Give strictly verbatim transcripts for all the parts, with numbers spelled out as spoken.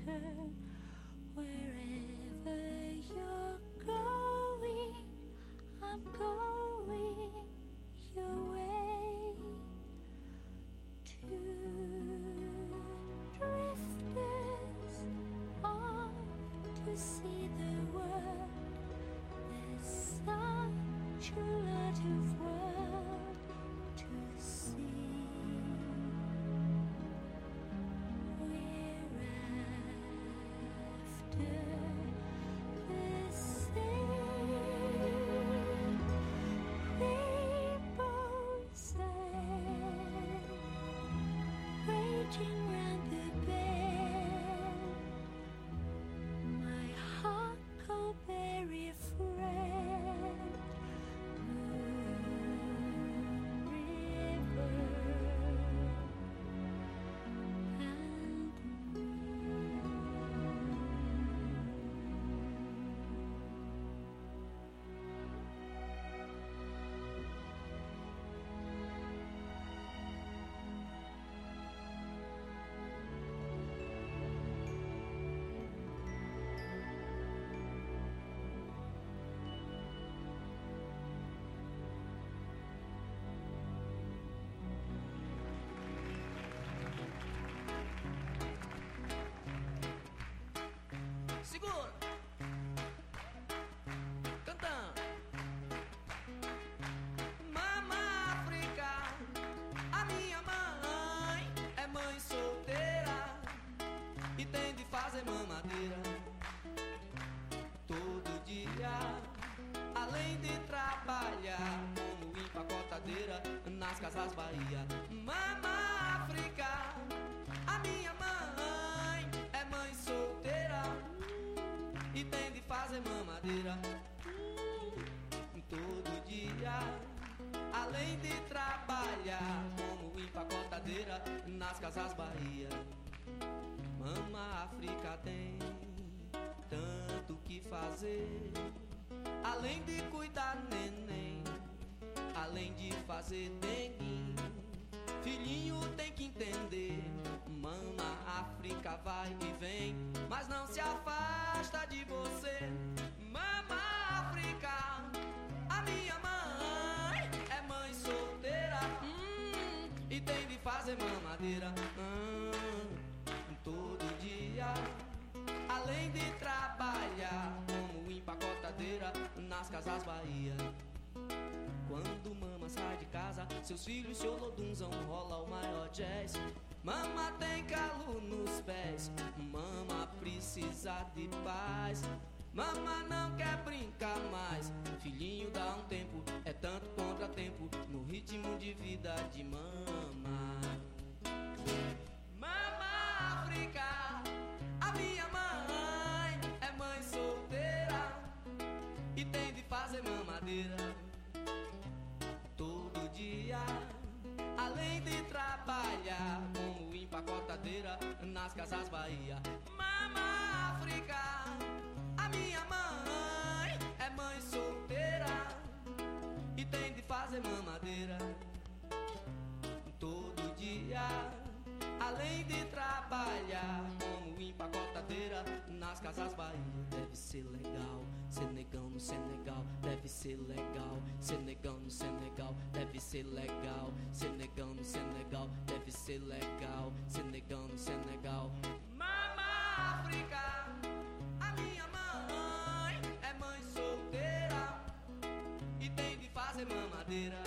Segura, cantando. Mama África, a minha mãe é mãe solteira e tem de fazer mamadeira todo dia, além de trabalhar como empacotadeira nas casas Bahia. Mama África, a minha mãe é mãe solteira e tem de fazer mamadeira todo dia, além de trabalhar como empacotadeira nas casas Bahia. Mama África tem tanto que fazer, além de cuidar neném, além de fazer dengue. Filhinho tem que entender, Mama África vai e vem, mas não se afasta de você. Mama África, a minha mãe é mãe solteira, hum, e tem de fazer mamadeira hum, todo dia, além de trabalhar como empacotadeira nas casas Bahia. Quando mama sai de casa, seus filhos se olodunzam, rola o maior jazz. Mama tem calo nos pés, mama precisa de paz. Mama não quer brincar mais, filhinho dá um tempo, é tanto contratempo no ritmo de vida de mama. Mama África, a minha mãe é mãe solteira e tem de fazer mamadeira todo dia, além de trabalhar como empacotadeira nas casas Bahia. Mama África, a minha mãe é mãe solteira e tem de fazer mamadeira todo dia, além de trabalhar como empacotadeira nas casas Bahia. Deve ser legal ser negão no Senegal, deve ser legal ser negão no Senegal, deve ser legal ser negão no Senegal, deve ser legal ser negão no Senegal. Mama África, a minha mãe é mãe solteira e tem de fazer mamadeira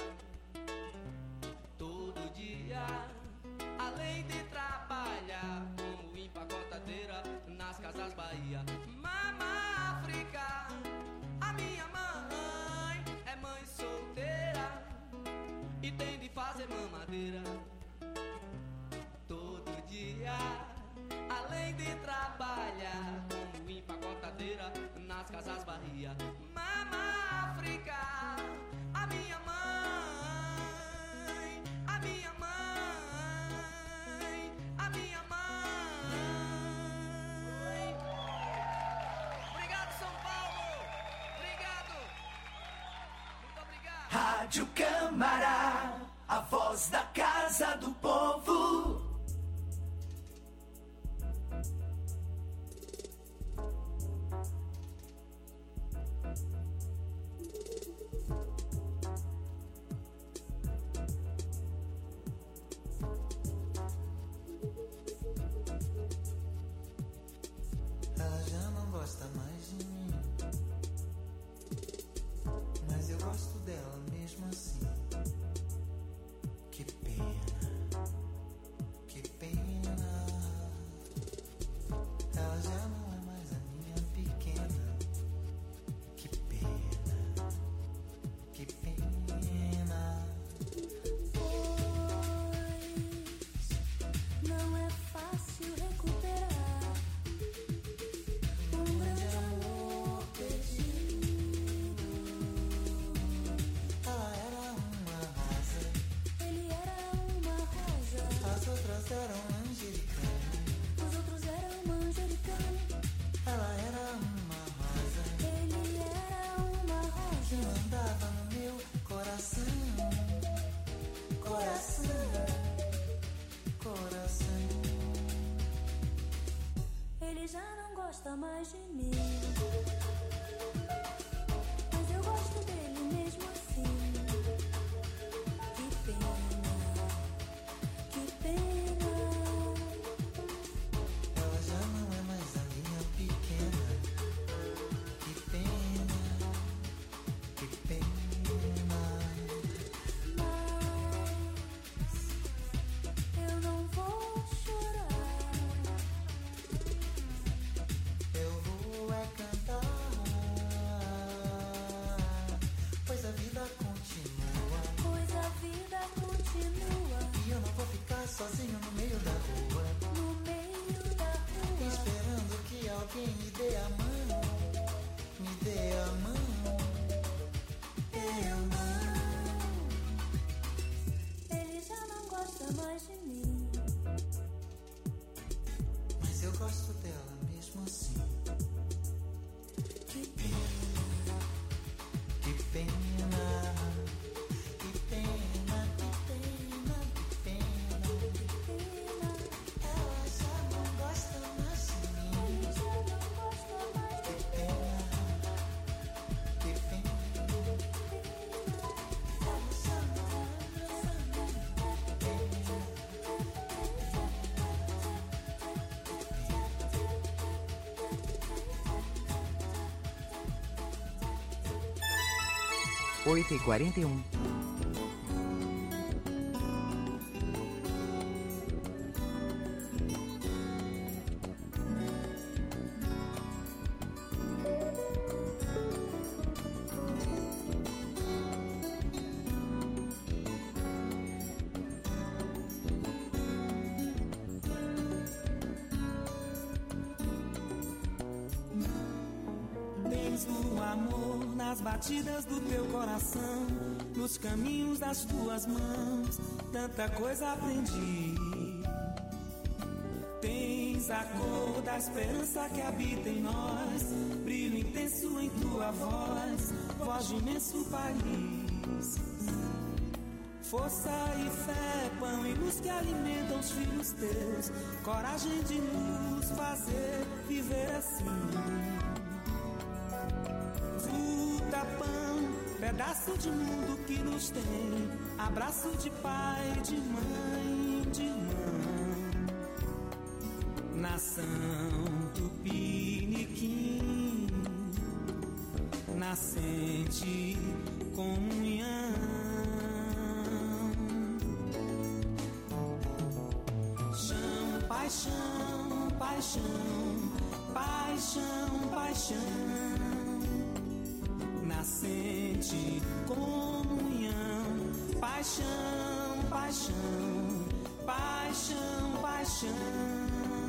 todo dia, além de trabalhar como empacotadeira nas casas Bahia. Mama África, a minha mãe é mãe solteira e tem de fazer mamadeira todo dia, além de trabalhar como empacotadeira nas casas Bahia. Mama África, a minha mãe, a minha mãe, a minha mãe. Obrigado, São Paulo. Obrigado. Muito obrigado. Rádio Câmara, a voz da Casa do Povo. gosta mais de mim. Mas eu gosto dele mesmo assim. Que pena, que pena. Ela já não é mais a minha pequena. Que pena, que pena. Mas eu não vou chorar. Eu vou é cantar, pois a vida continua. Pois a vida continua. E eu não vou ficar sozinho no meio da rua, No meio da rua. esperando que alguém me dê a mão, me dê a mão. Eu não. Ele já não gosta mais de mim. Mas eu gosto dela mesmo assim. Que pena, Que pena, que pena, que pena, que pena. que pena. Ela já não gosta mais de mim. Ele já não gosta mais de Que pena, que pena. Ela já não gosta mais de oito e quarenta e um. Tens o amor nas batidas do teu coração, nos caminhos das tuas mãos, tanta coisa aprendi. Tens a cor da esperança que habita em nós, brilho intenso em tua voz, voz de imenso país. Força e fé, pão e luz que alimentam os filhos teus, coragem de nos fazer viver assim. Fruta, pão, pedaço de mundo que nos tem, abraço de pai, de mãe, de irmã. Nação Tupiniquim, nascente comunhão. Chão, paixão, paixão, paixão, paixão. Nascente comunhão, paixão, paixão, paixão, paixão.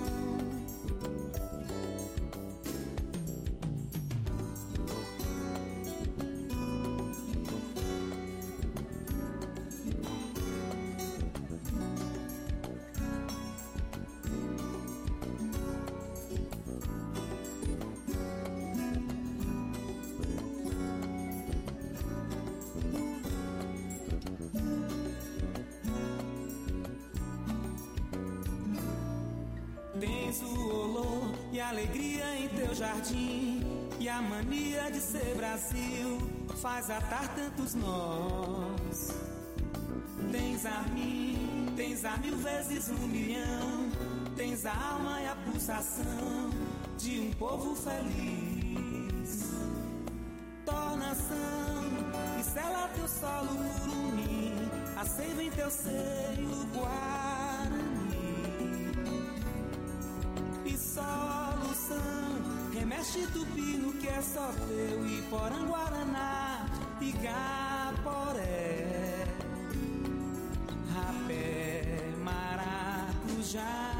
Tens o olor e a alegria em teu jardim, e a mania de ser Brasil faz atar tantos nós. Tens a mim, tens a mil vezes um milhão, tens a alma e a pulsação de um povo feliz. Tornação que sela teu solo curumim, a seiva em teu seio Guarani. E solução remexe tupi no que é só teu, e Poranguaraná e Gaporé, rapé, maracujá,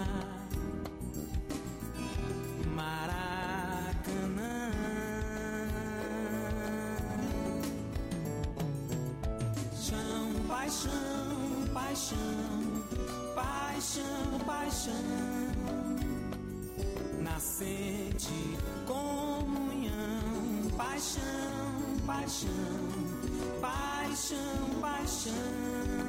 Maracanã. Chão, paixão, paixão, paixão, paixão. Nascente comunhão, paixão, paixão, paixão, paixão.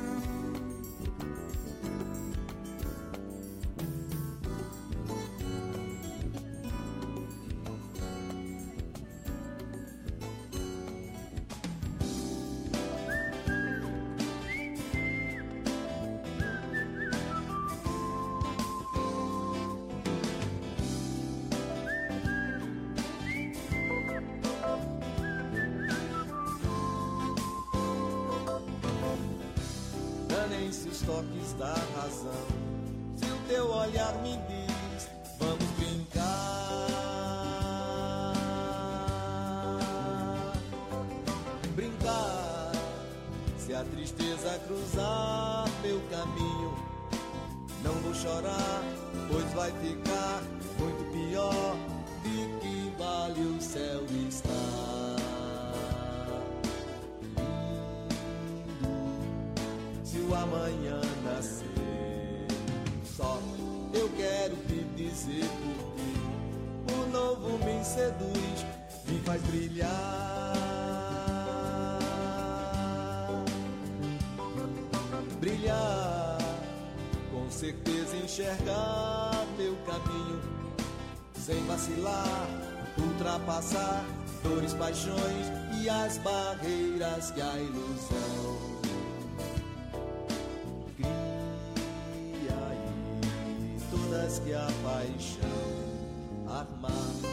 toques da razão. Se o teu olhar me diz, vamos brincar, brincar. Se a tristeza cruzar meu caminho, não vou chorar, pois vai ficar muito pior. De que vale o céu estar lindo se o amanhã nascer? Só eu quero te dizer porque o novo me seduz, me faz brilhar, brilhar, com certeza enxergar meu caminho, sem vacilar, ultrapassar dores, paixões e as barreiras que a ilusão cria aí, todas que a paixão armar.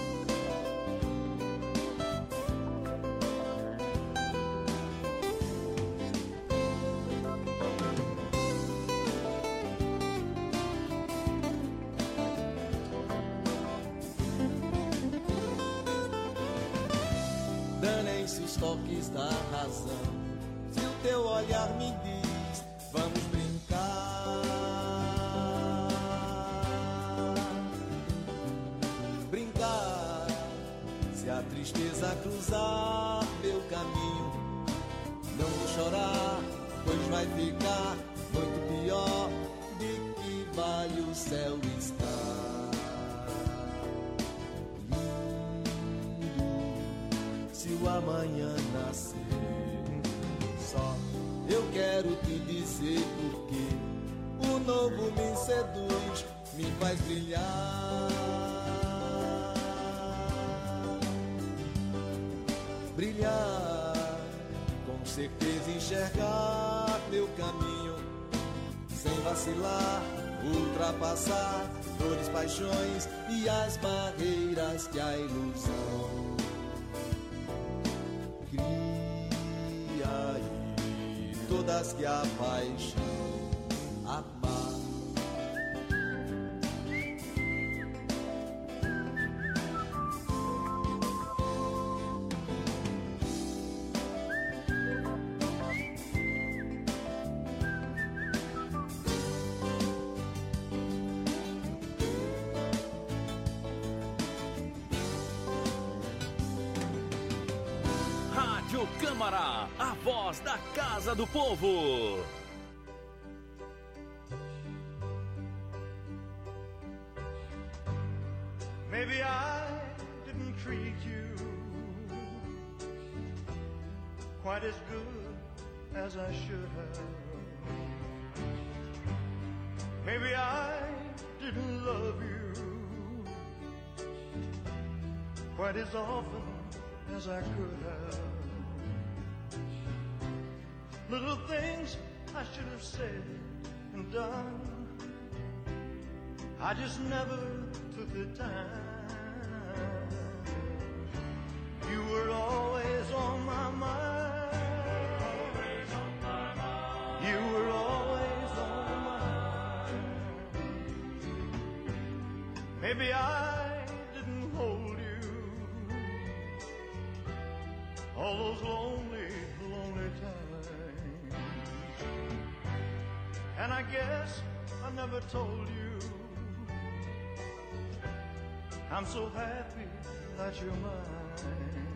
Danem-se os toques da razão. Se o teu olhar me diz, vamos brincar, brincar. Se a tristeza cruzar meu caminho, não vou chorar, pois vai ficar muito pior. De que vale o céu estar lindo se o amanhã nascer? Só eu quero te dizer porque o novo me seduz, me faz brilhar, brilhar, com certeza enxergar meu caminho, sem vacilar, ultrapassar dores, paixões e as barreiras que a ilusão cria aí, todas que a paixão amar. Rádio Câmara, a voz da Casa do Povo. Maybe I didn't treat you quite as good as I should have. Maybe I didn't love you quite as often as I could have. Little things I should have said and done, I just never took the time. You were always on my mind. Always on my mind. You were always on my mind. Maybe I didn't hold you all those lonely, lonely times. And I guess I never told you I'm so happy that you're mine.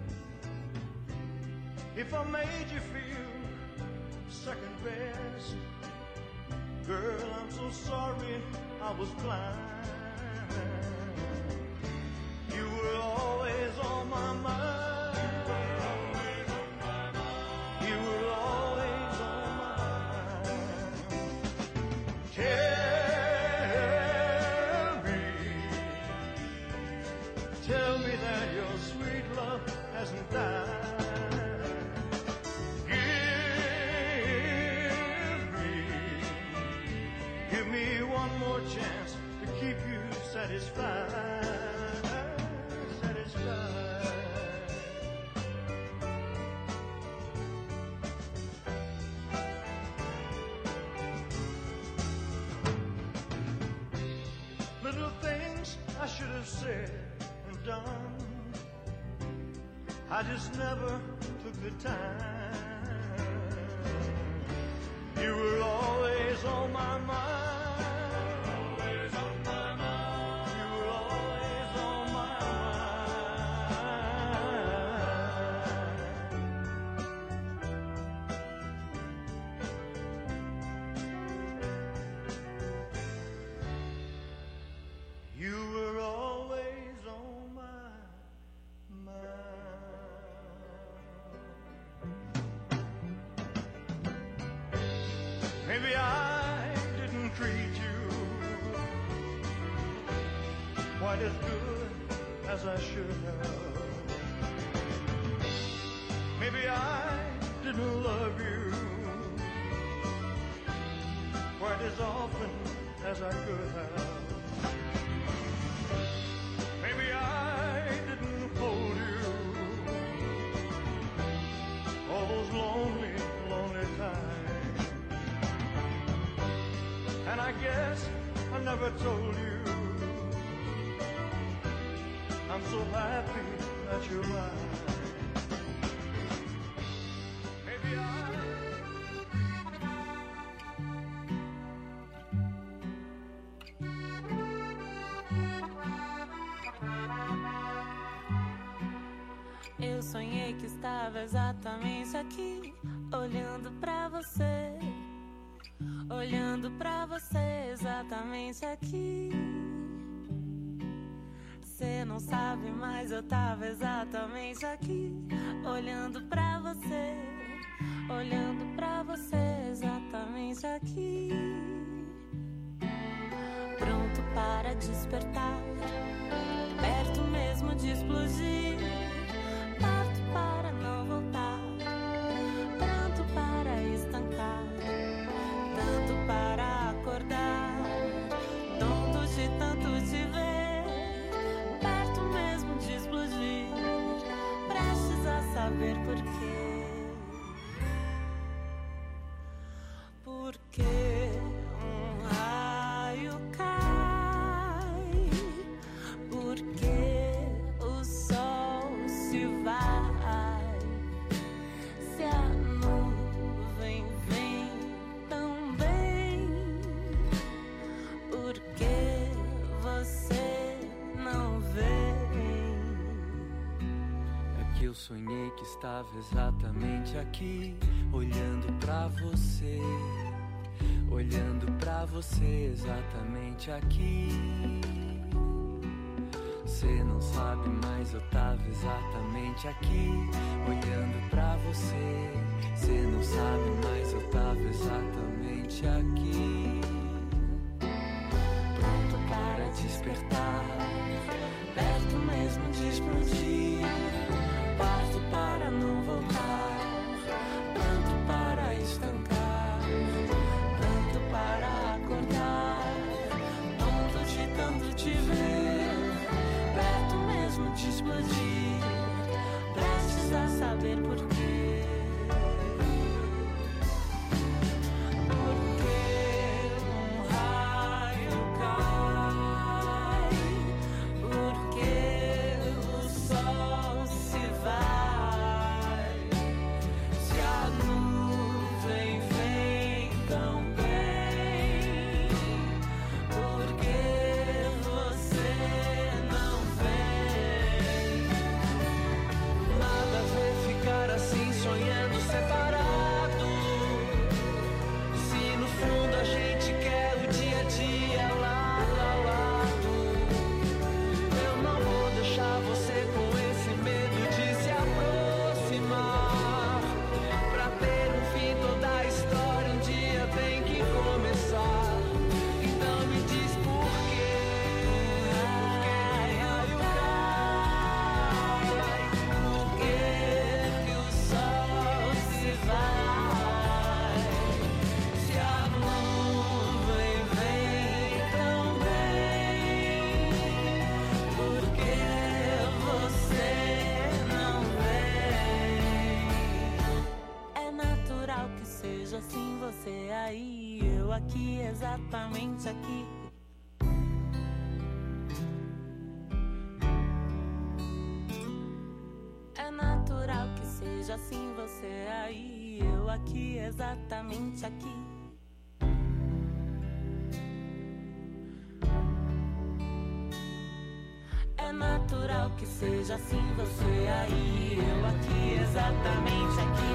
If I made you feel second best, girl, I'm so sorry I was blind. You were always on my mind. You were always on my mind. Tell me, tell me that your sweet love hasn't died. Give me, give me one more chance to keep you satisfied, satisfied. things I should have said and done. I just never took the time. You were always on my mind. Always on my mind. You were always on my mind. You were always on my mind. Maybe I didn't treat you quite as good as I should have. Maybe I didn't love you quite as often as I could have. Maybe I didn't hold you all those lonely, lonely times. And I guess I never told you I'm so happy that you're mine. Maybe I... Eu sonhei que estava exatamente aqui, olhando pra você, olhando pra você exatamente aqui. Cê não sabe, mas eu tava exatamente aqui, olhando pra você, olhando pra você exatamente aqui. Pronto para despertar, perto mesmo de explodir. Parto para não voltar, pronto para estancar, tanto para acordar, tonto de tanto te ver, perto mesmo de explodir, prestes a saber por quê. Porque um raio cai, porque o sol se vai, se a nuvem vem também, porque você não vem. É que eu sonhei que estava exatamente aqui, olhando pra você, olhando pra você exatamente aqui. Cê não sabe, mas eu tava exatamente aqui, olhando pra você. Cê não sabe, mas eu tava exatamente aqui, pronto para despertar, perto mesmo de explodir. Parto para não voltar, pronto para estancar, pronto para acordar, tonto de tanto te ver, perto mesmo de explodir, prestes a saber por quê. Porque um raio cai, porque o sol se vai, se a nuvem vem também, porque você não vem. Nada a ver ficar assim sonhando separado, se no fundo a gente quer o dia a dia lado a lado. Eu não vou deixar você com esse medo de se aproximar. Pra ter um fim toda a história um dia tem que começar. Então me diz por quê, por que raio cai, por que que o sol se vai, se a nuvem vem também, porque você não vem. É natural que seja assim, você aí, eu aqui, exatamente aqui. seja assim, você aí, eu aqui, exatamente aqui. É natural que seja assim, você aí, eu aqui, exatamente aqui.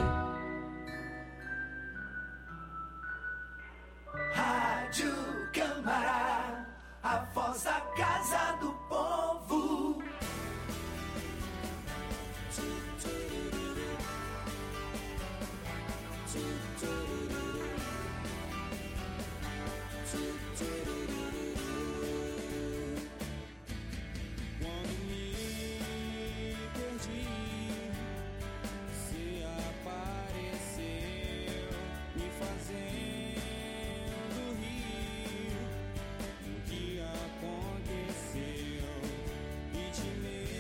Rádio Câmara, a voz da Casa do Povo. Quando me perdi, você apareceu, me fazendo rir do que aconteceu. E de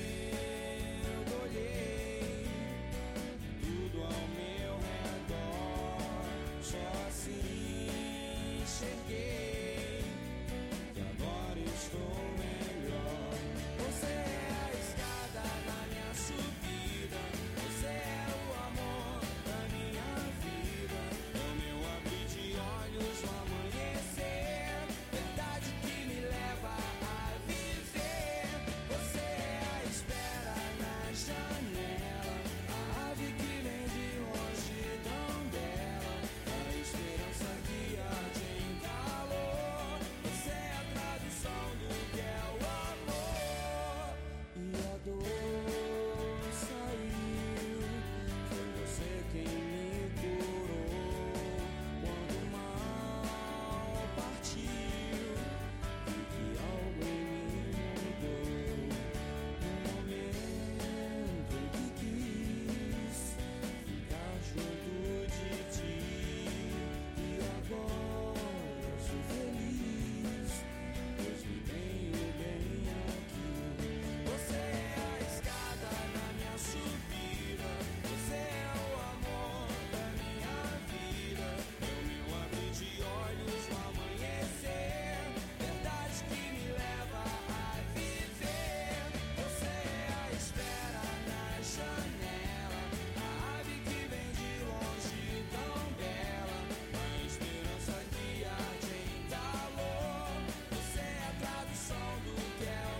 mergulhei tudo ao meu redor, só assim enxerguei que agora estou melhor. Você é a escada na minha subida, você é o amor da minha vida, é o meu abrir de olhos no amanhecer, verdade que me leva a viver. Você é a espera na janela, a ave que vem de longidão dela, a esperança que arde em calor. Você é a tradução do que é o amor. E a dor saiu, foi você quem me curou. Quando o mal partiu, vi que algo em mim mudou. No momento em que quis ficar junto de ti, e agora sou feliz, pois me tenho bem aqui. Você é a escada na minha subida, você é o amor da minha vida, é o meu abrir de olhos no amanhecer, verdade que me leva a viver. Você é a espera na janela, a ave que vem de longe tão bela, a esperança que arde em calor. Você é a tradução do que é o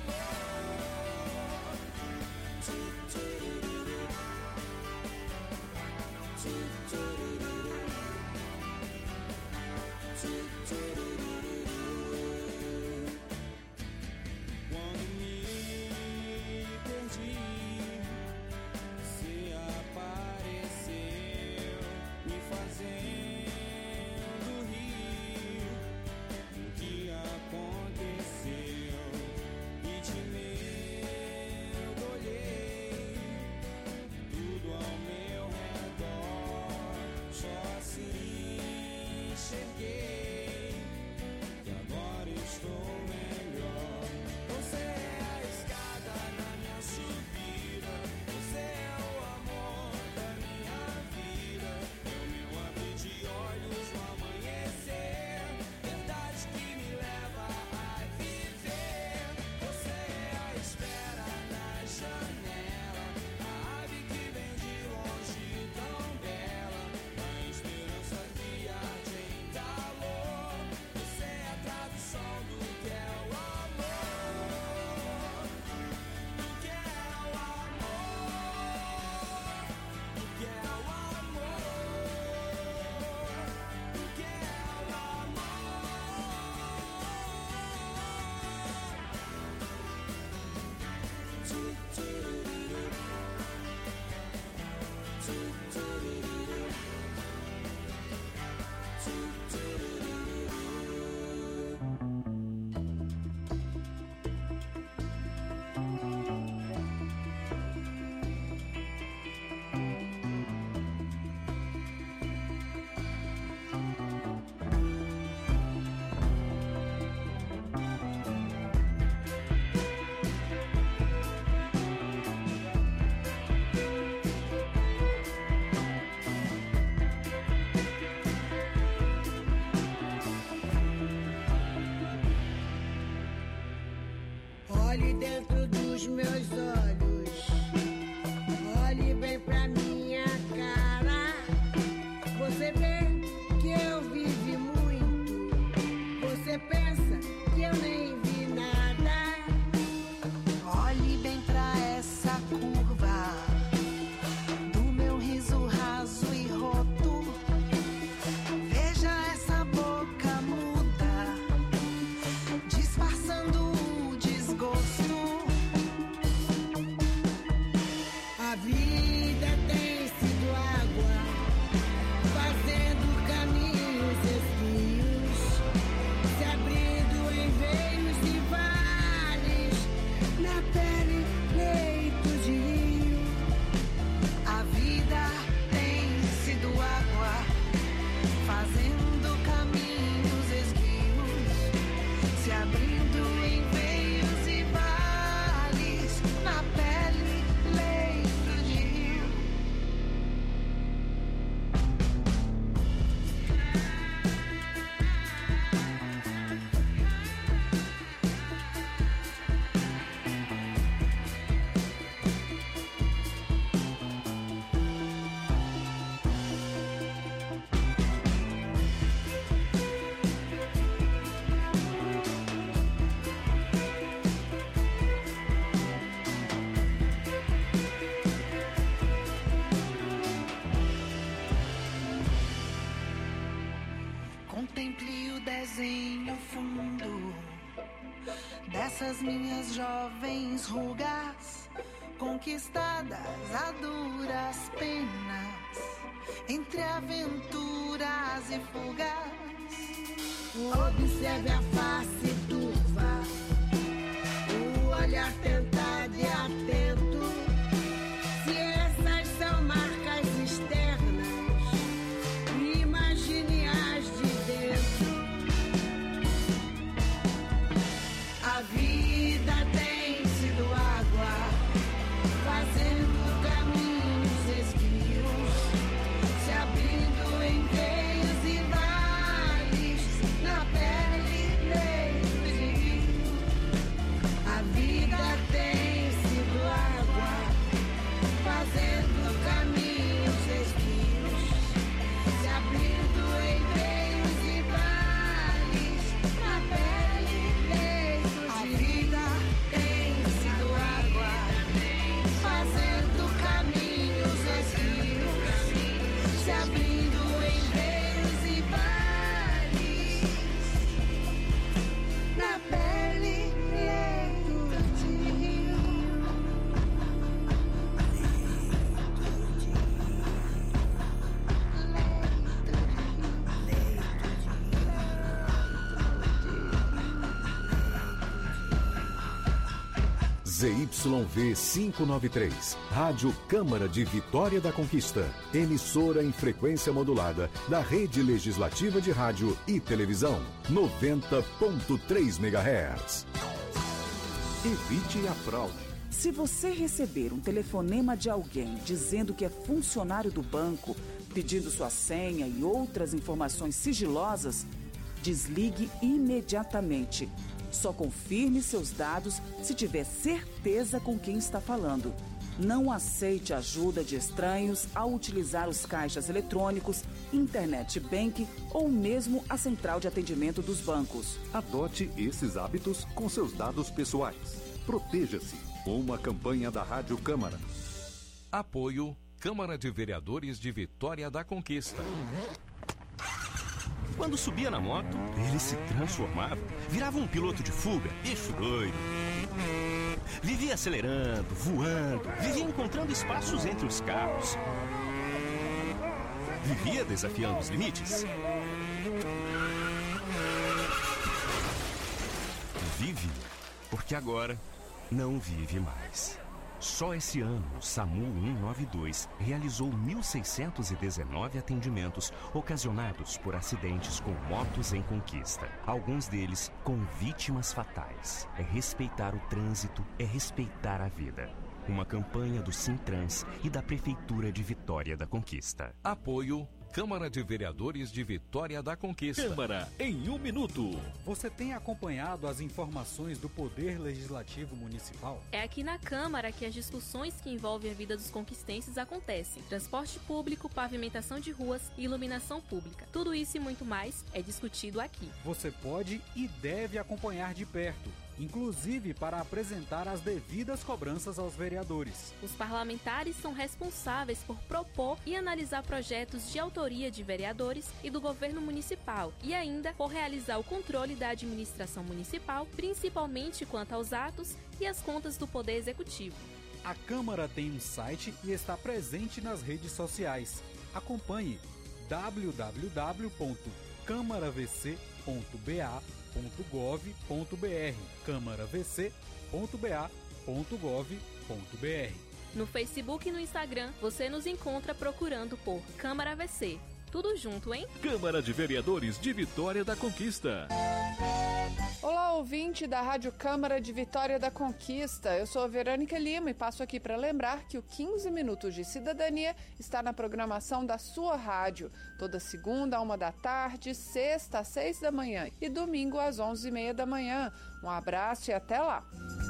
amor. Tu-tu-ru-ru-ru. Tu-tu-ru-ru-ru. Tu-tu-ru-ru-ru. Quando me perdi, você apareceu, me fazendo rir do que aconteceu. E de mergulhei tudo ao meu redor, só assim enxerguei que agora estou melhor. Você é a escada na minha subida, você é o amor da minha vida, é o meu abrir de olhos no amanhecer, verdade que me leva a viver. Você é a espera na janela, a ave que vem de longe tão bela, a esperança que arde em calor. Você é a tradução do que é o amor, do que é o amor, do que é o amor, do que é o amor. Tu-tu-ru-ru-ru. Tu-tu-ru-ru-ru. Tu-tu-ru-ru-ru. Olhe dentro dos meus olhos, olhe bem pra mim. essas minhas jovens rugas, conquistadas a duras penas, entre aventuras e fugas. Observe a face turva, o olhar tentado e atento. Se essas são marcas externas, imagine as de dentro. A vida tem sido água, fazendo caminhos esquios, se abrindo em veios e vales, na pele leito de rio. A vida tem sido água, fazendo caminhos esquios, se abrindo em veios e vales, na pele leito de rio. A vida tem sido água, fazendo caminhos esquios, se abrindo em veios e vales, na pele leito de rio. Z Y V quinhentos e noventa e três, Rádio Câmara de Vitória da Conquista, emissora em frequência modulada da Rede Legislativa de Rádio e Televisão, noventa ponto três megahertz. Evite a fraude. Se você receber um telefonema de alguém dizendo que é funcionário do banco, pedindo sua senha e outras informações sigilosas, desligue imediatamente. Só confirme seus dados se tiver certeza com quem está falando. Não aceite ajuda de estranhos ao utilizar os caixas eletrônicos, internet bank ou mesmo a central de atendimento dos bancos. Adote esses hábitos com seus dados pessoais. Proteja-se. Uma campanha da Rádio Câmara. Apoio Câmara de Vereadores de Vitória da Conquista. Quando subia na moto, ele se transformava, virava um piloto de fuga, bicho doido. Vivia acelerando, voando, vivia encontrando espaços entre os carros. Vivia desafiando os limites. Vive, porque agora não vive mais. Só esse ano, o SAMU cento e noventa e dois realizou mil seiscentos e dezenove atendimentos ocasionados por acidentes com motos em Conquista. Alguns deles com vítimas fatais. É respeitar o trânsito, é respeitar a vida. Uma campanha do Sintrans e da Prefeitura de Vitória da Conquista. Apoio Câmara de Vereadores de Vitória da Conquista. Câmara em um minuto. Você tem acompanhado as informações do Poder Legislativo Municipal? É aqui na Câmara que as discussões que envolvem a vida dos conquistenses acontecem. Transporte público, pavimentação de ruas e iluminação pública. Tudo isso e muito mais é discutido aqui. Você pode e deve acompanhar de perto, inclusive para apresentar as devidas cobranças aos vereadores. Os parlamentares são responsáveis por propor e analisar projetos de autoria de vereadores e do governo municipal e ainda por realizar o controle da administração municipal, principalmente quanto aos atos e às contas do Poder Executivo. A Câmara tem um site e está presente nas redes sociais. Acompanhe w w w ponto câmara v c ponto b a ponto gov ponto b r, câmara v c ponto b a ponto gov ponto b r. No Facebook e no Instagram, você nos encontra procurando por Câmara V C. Tudo junto, hein? Câmara de Vereadores de Vitória da Conquista. Olá, ouvinte da Rádio Câmara de Vitória da Conquista. Eu sou a Verônica Lima e passo aqui para lembrar que o quinze Minutos de Cidadania está na programação da sua rádio. Toda segunda, a uma da tarde, sexta às seis da manhã e domingo às onze e meia da manhã. Um abraço e até lá.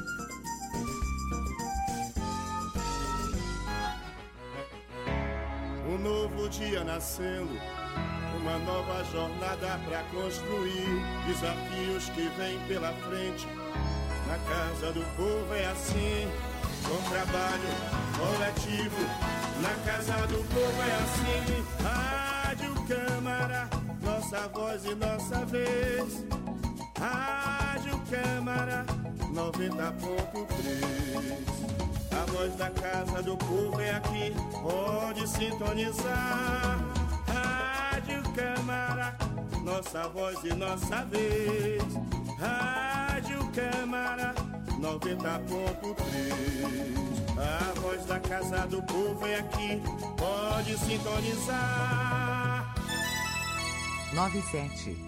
Um novo dia nascendo, uma nova jornada pra construir, desafios que vêm pela frente. Na casa do povo é assim, com trabalho coletivo. Na casa do povo é assim, Rádio Câmara, nossa voz e nossa vez. Rádio Câmara, noventa ponto três. A voz da casa do povo é aqui, pode sintonizar. Rádio Câmara, nossa voz e nossa vez. Rádio Câmara, noventa ponto três. A voz da casa do povo é aqui, pode sintonizar. noventa e sete.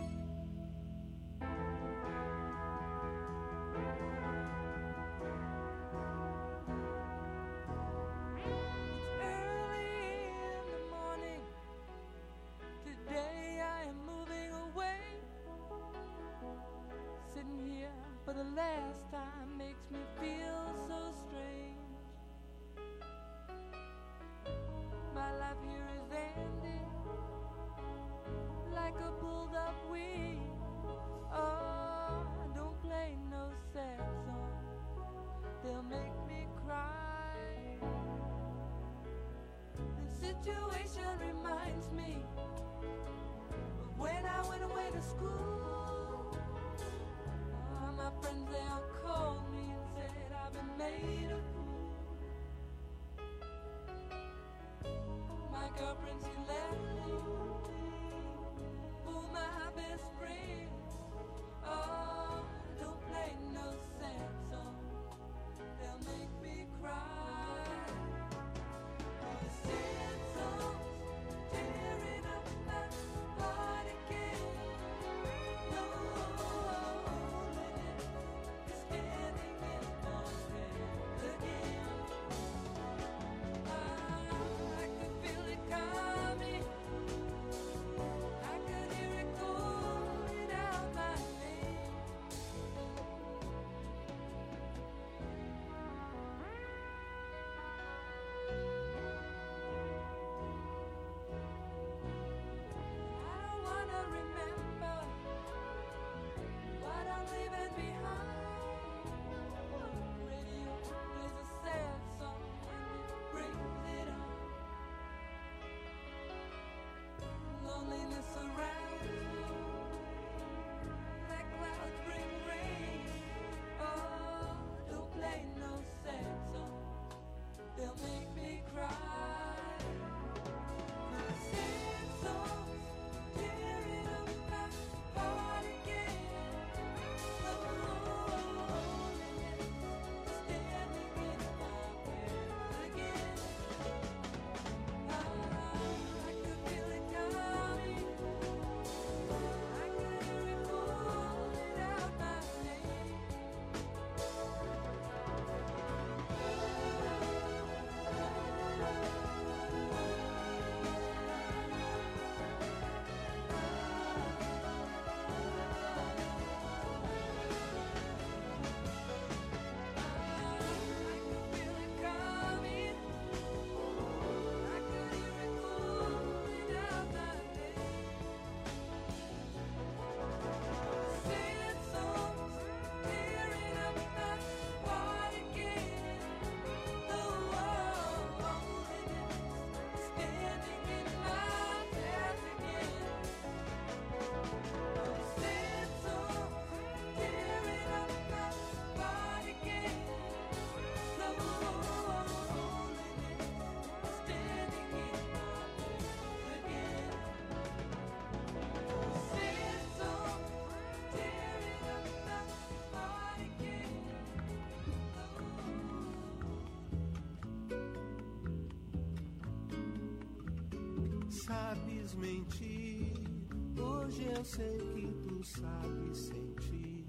Sabes mentir, hoje eu sei que tu sabes sentir.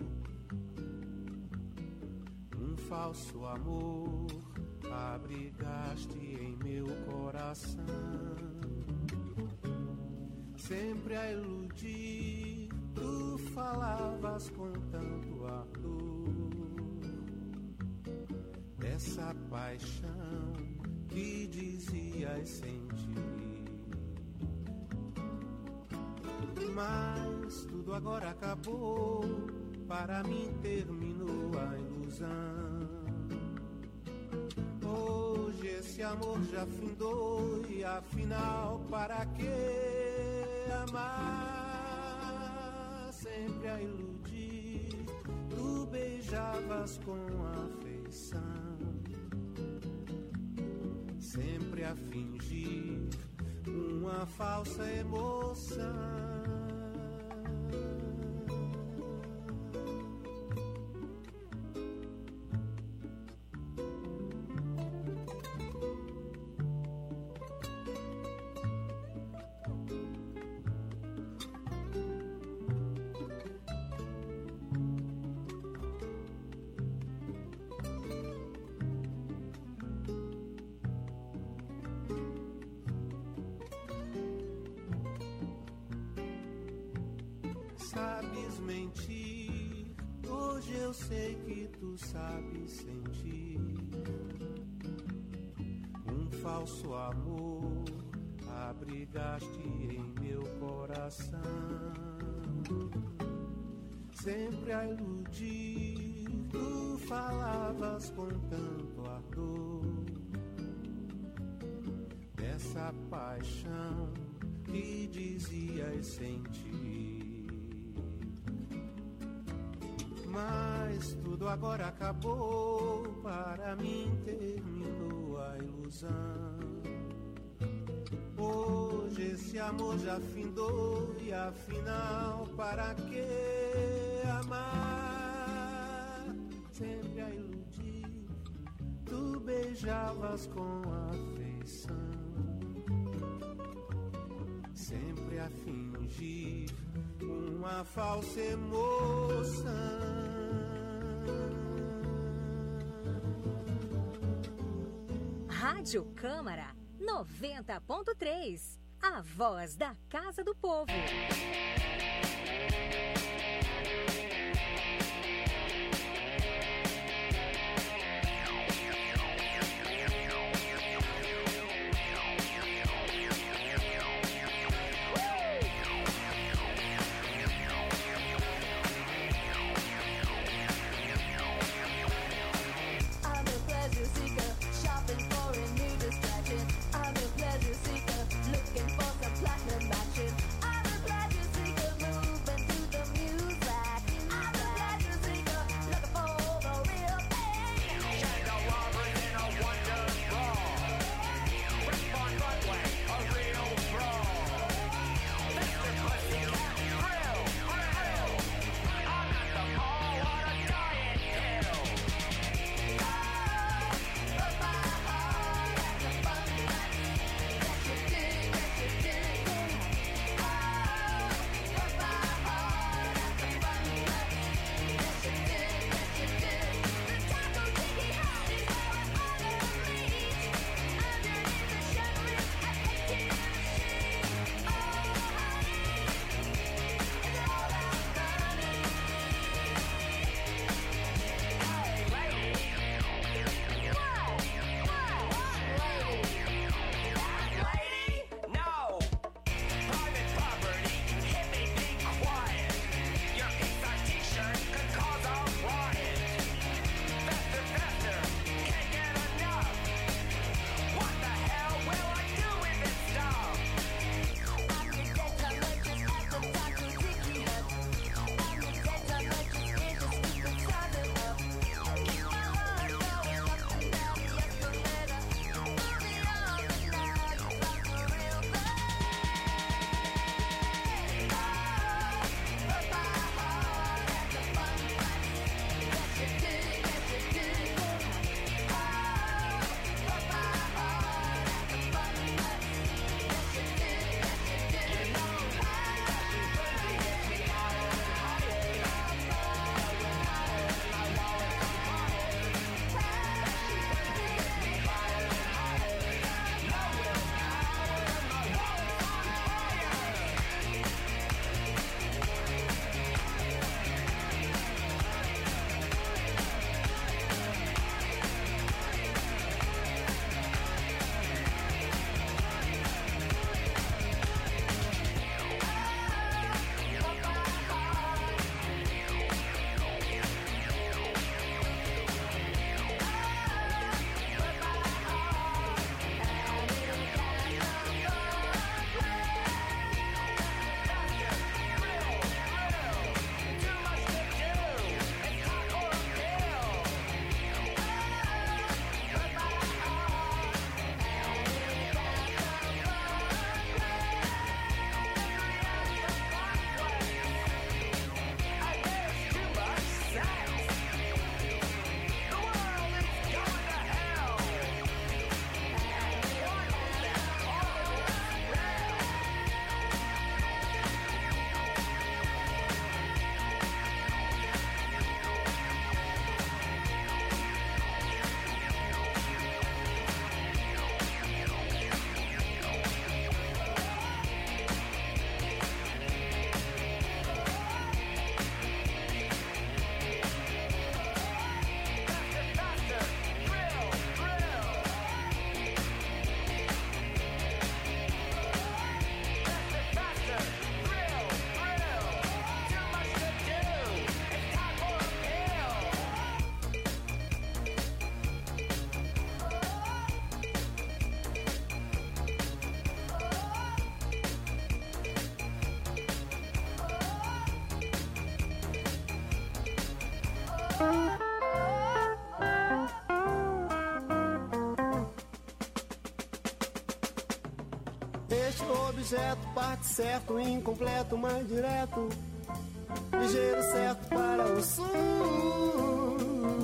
Um falso amor abrigaste em meu coração, sempre a iludir. Tu falavas com tanto ardor dessa paixão que dizias sentir. Mas tudo agora acabou, para mim terminou a ilusão. Hoje esse amor já findou e afinal para que amar? Sempre a iludir, tu beijavas com afeição, sempre a fingir uma falsa emoção. Sabes mentir, hoje eu sei que tu sabes sentir. Um falso amor abrigaste em meu coração, sempre a iludir, tu falavas com tanto ardor dessa paixão que dizias sentir. Mas tudo agora acabou, para mim terminou a ilusão. Hoje esse amor já findou e afinal para que amar? Sempre a iludir, tu beijavas com afeição, sempre a fingir uma falsa emoção. Rádio Câmara noventa ponto três, a voz da Casa do Povo. Looking for some platinum matches. I'm a pleasure seeker, moving Este objeto parte certo, incompleto, mais direto, ligeiro, certo para o sul.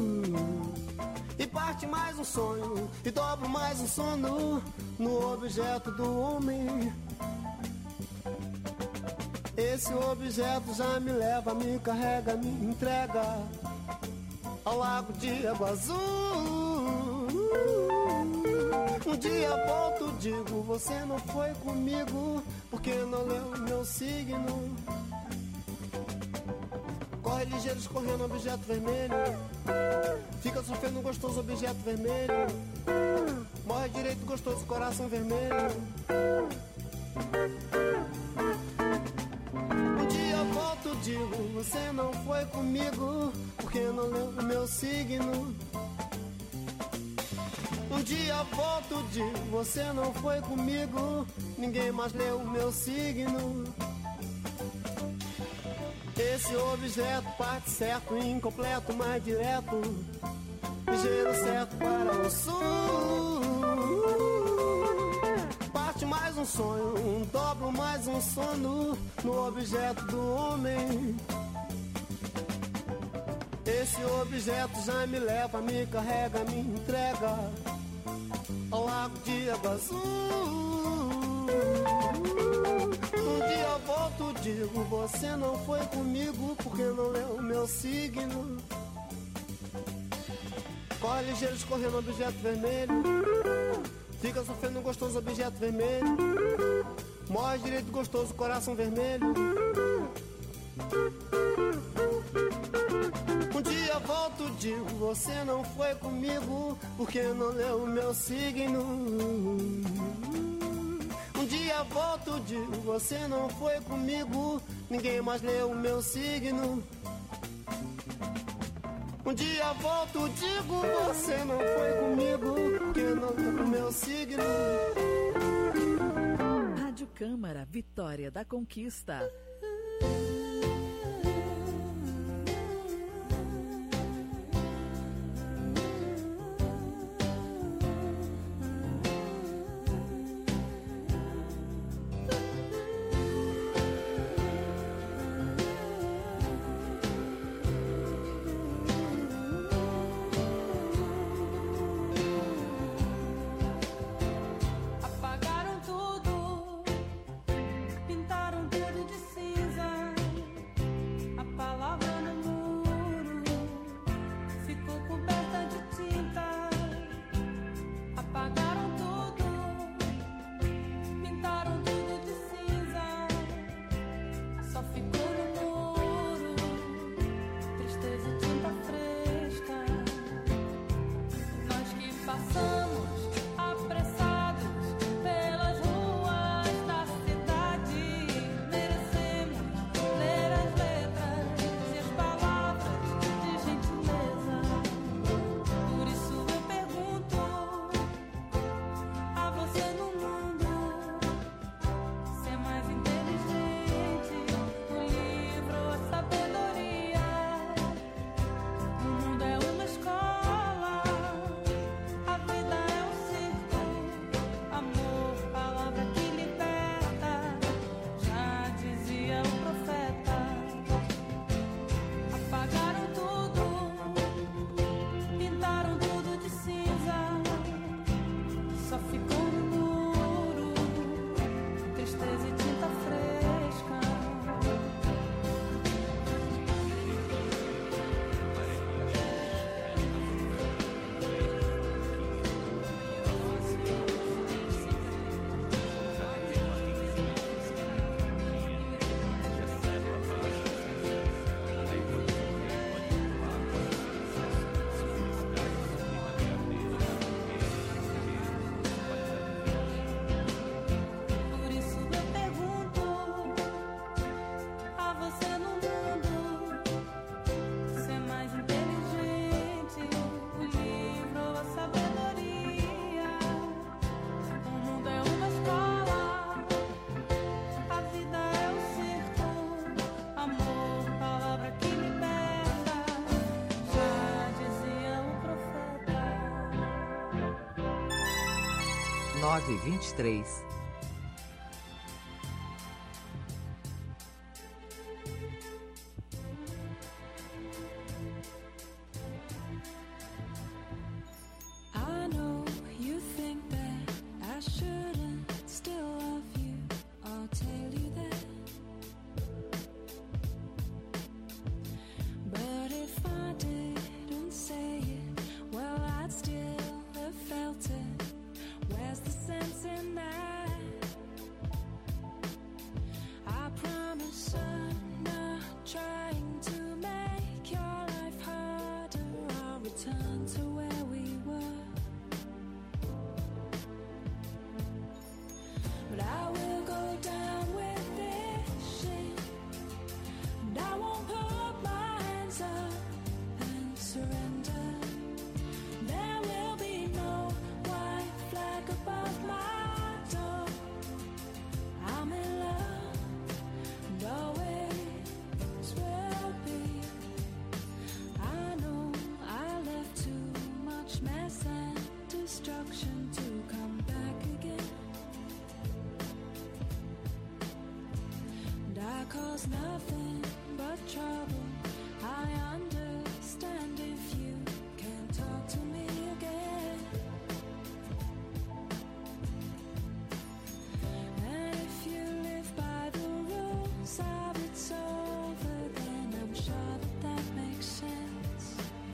E parte mais um sonho, e dobro mais um sono no objeto do homem. Esse objeto já me leva, me carrega, me entrega ao lago de água azul. Um dia volto, digo, você não foi comigo, porque não leu meu signo. Corre ligeiro escorrendo objeto vermelho, fica sofrendo um gostoso objeto vermelho. Morre direito gostoso coração vermelho. Um dia volto, digo, você não foi comigo, porque não leu o meu signo. Um dia volto, digo, você não foi comigo, ninguém mais leu o meu signo. Esse objeto parte certo, incompleto, mais direto, ligeiro, certo para o sul. Parte mais um sonho, um dobro mais um sono no objeto do homem. Esse objeto já me leva, me carrega, me entrega ao lago de água azul. Um dia volto, digo, você não foi comigo, porque não leu o meu signo. Corre ligeiro escorrendo objeto vermelho, fica sofrendo um gostoso objeto vermelho. Morre direito gostoso coração vermelho. Um dia volto, digo, você não foi comigo, porque não leu o meu signo. Um dia volto, digo, você não foi comigo, ninguém mais leu o meu signo. Um dia volto, digo, você não foi comigo, porque não leu o meu signo. Rádio Câmara, Vitória da Conquista. Apagaram tudo, pintaram tudo de cinza. A palavra no muro ficou coberta de tinta. Apagaram tudo, pintaram tudo de cinza. Só ficou no muro tristeza e tinta fresca. Nós que passamos apressados pelas ruas da cidade, merecemos ler as letras e as palavras de gentileza. Por isso eu pergunto a você no mundo, ser mais inteligente, o livro ou a sabedoria. O mundo é uma escola, a vida é um circo, amor, palavra que liberta, já dizia o profeta. Apagaram tudo, pintaram tudo de cinza. Só ficou no muro tristeza e tinta fresca. Por isso eu pergunto a você no mundo, ser mais inteligente, o livro ou a sabedoria. O mundo é uma escola, a vida é um circo, amor, palavra que liberta, já dizia o profeta. nove vinte e três. cause nothing but trouble. I understand if you can't talk to me again. And if you live by the rules of it's over, then I'm sure that that makes sense.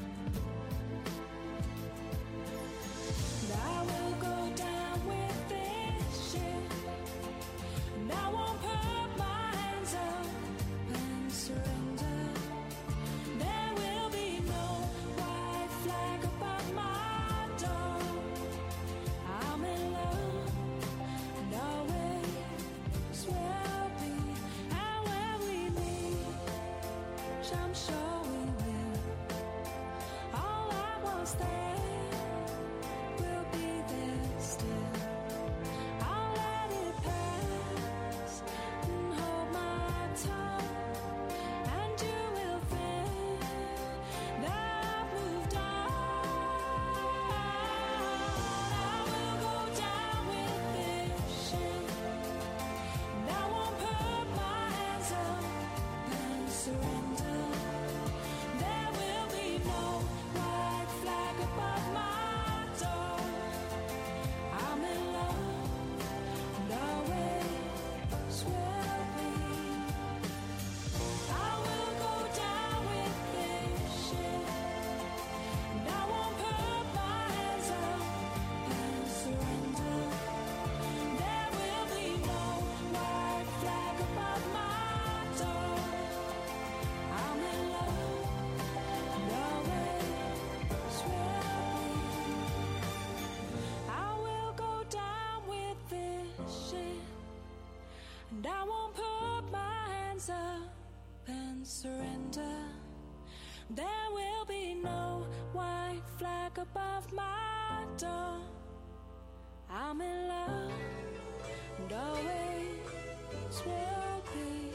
And I will go down with this shit, and I won't put my hands up and surrender. There will be no white flag above my door. I'm in love, and always will be. And when we meet, I'm sure we will. All I was there will be there still. I'll let it pass and hold my tongue, and you will think that I've moved on. I will go down with this shit, and I won't put my hands up and surrender. There will be no white flag above my door. I'm in love, and always will be. I will go down with this shit, and I won't put my hands up and surrender. There will be no white flag above my door. I'm in love, and always will be. I will go down with this shit, and I won't put my hands up and surrender. There will be no white flag above my door. I'm in love, and always will be.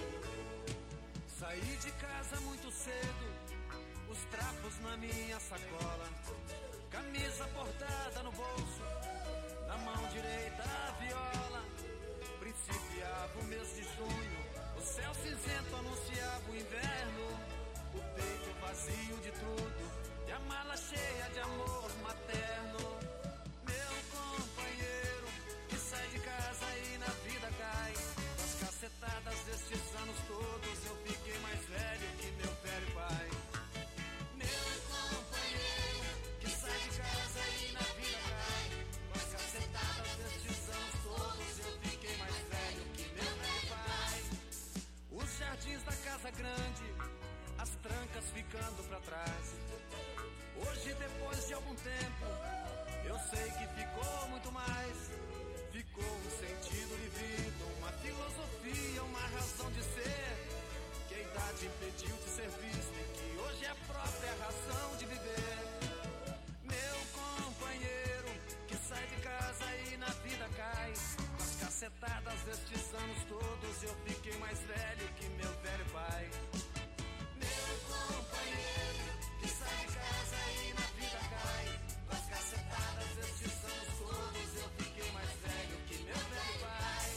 Saí de casa muito cedo, os trapos na minha sacola, camisa bordada no bolso, na mão direita a viola. Principiava o mês de junho, o céu cinzento anunciava o inverno, o peito vazio de tudo e a mala cheia de amor materno. Meu companheiro que sai de casa e na vida cai, com as cacetadas destes anos todos eu fiquei mais velho que meu velho pai. Meu companheiro que sai de casa e na vida cai, com as cacetadas destes anos todos eu fiquei mais velho que meu velho pai. Os jardins da casa grande, as trancas ficando pra trás. Hoje, depois de algum tempo, eu sei que ficou muito mais. Ficou um sentido de vida, uma filosofia, uma razão de ser, que a idade impediu de ser vista e que hoje é a própria razão de viver. Meu companheiro que sai de casa e na vida cai, com as cacetadas destes anos todos eu fiquei mais velho que meu velho pai. Meu companheiro que sai de casa e na vida cai, com as cacetadas destes anos todos eu fiquei mais velho que meu velho pai.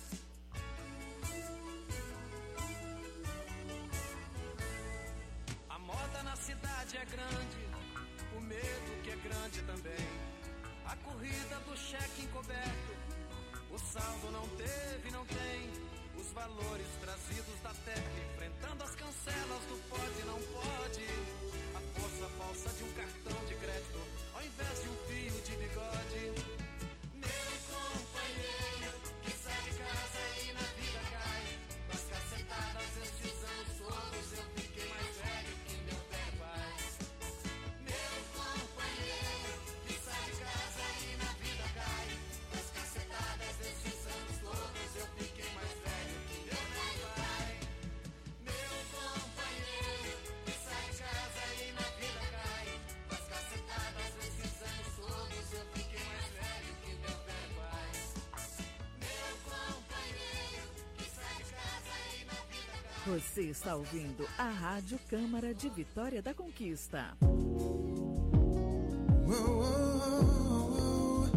A moda na cidade é grande, o medo que é grande também. A corrida do cheque encoberto, o saldo não teve, não tem. Os valores trazidos da terra, enfrentando as cancelas do pode e não pode. A força falsa de um cartão de crédito, ao invés de um fio de bigode. Meu companheiro que sai de casa e na vida cai, com as cacetadas destes anos todos eu fiquei mais velho que meu velho pai. Meu companheiro que sai de casa e na vida cai, com as cacetadas destes anos todos eu fiquei mais velho que meu velho pai. Meu companheiro que sai de casa e na vida cai, com as cacetadas destes anos todos eu fiquei mais velho que meu velho pai. Meu companheiro que sai de casa e na vida cai. Você está ouvindo a Rádio Câmara de Vitória da Conquista. Whoa, whoa, whoa,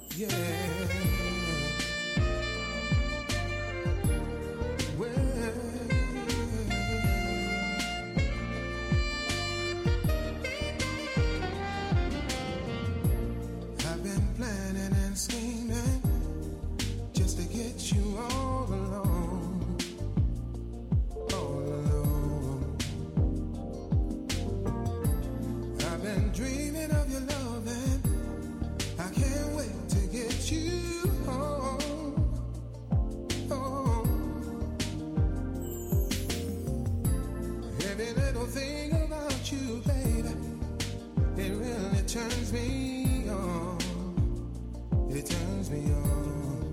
yeah. Well, turns me on. It turns me on.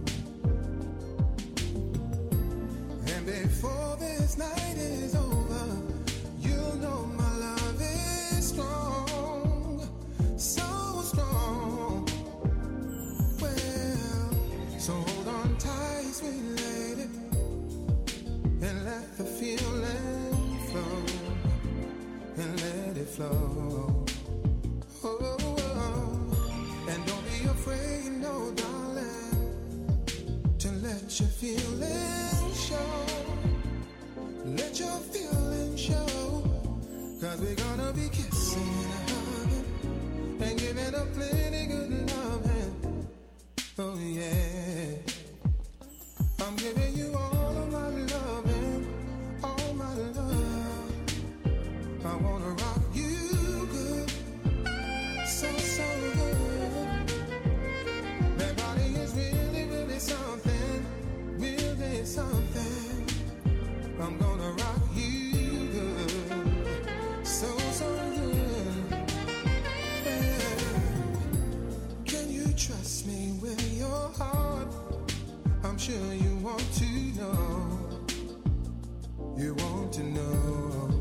And before this night is over, you'll know my love is strong, so strong. Well, so hold on tight, sweet lady, and let the feeling flow, and let it flow. Oh, oh, and don't be afraid, no, darling, to let your feelings show. Let your feelings show. Cause we're gonna be kissing and hugging and giving up plenty good loving. Oh yeah, I'm giving you all of my loving, all my love. I wanna rock you good, so, so good. That body is really, really something, really something. I'm gonna rock you good, so, so good. Yeah. Can you trust me with your heart? I'm sure you want to know. You want to know.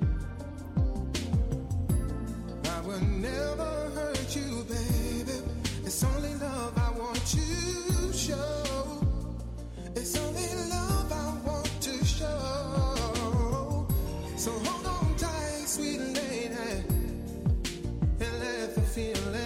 I will never hurt you, baby. It's only love I want to show. It's only love I want to show. So hold on tight, sweet lady, and let the feeling